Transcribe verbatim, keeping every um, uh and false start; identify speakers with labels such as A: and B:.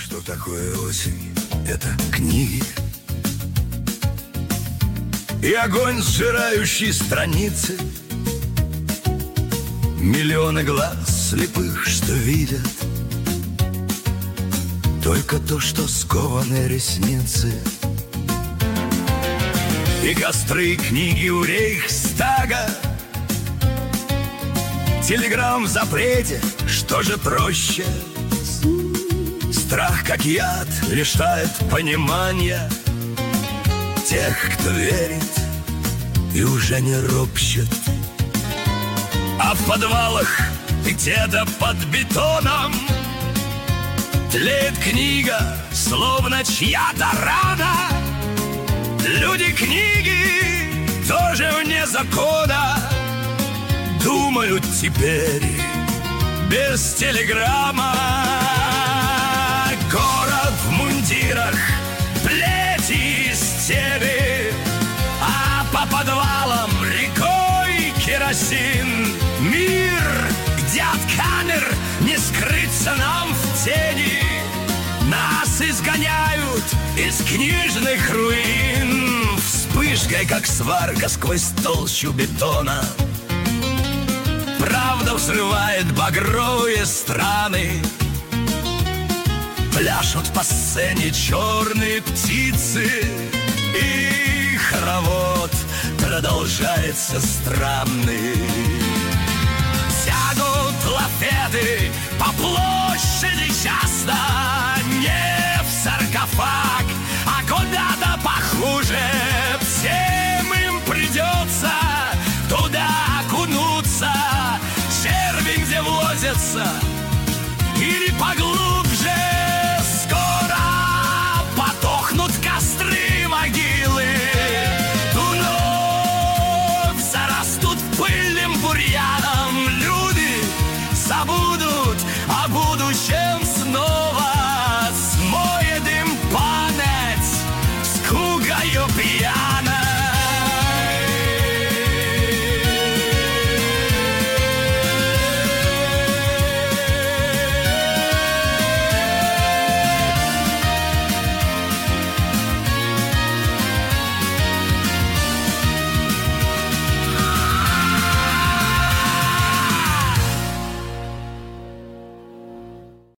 A: Что такое осень? Это книги и огонь, сжирающий страницы. Миллионы глаз слепых, что видят только то, что скованы ресницы. И костры книги у Рейхстага, телеграмм в запрете, что же проще? Страх, как яд, лишает понимания тех, кто верит и уже не ропщет. А в подвалах где-то под бетоном тлеет книга, словно чья-то рана. Люди книги тоже вне закона, думают теперь без телеграмма. Город в мундирах, плети и стены, а по подвалам рекой керосин. Мир, где от камер не скрыться нам в тени. Нас изгоняют из книжных руин вспышкой, как сварка сквозь толщу бетона. Правда взрывает багровые страны. Пляшут по сцене черные птицы, и хоровод продолжается странный. Тянут лафеты по площади часто, не в саркофаг, а куда-то похуже. Всем им придется туда окунуться, черви где возятся или поглубже. Скоро потухнут костры, могилы, вновь зарастут пыльным бурьяном. Люди забудут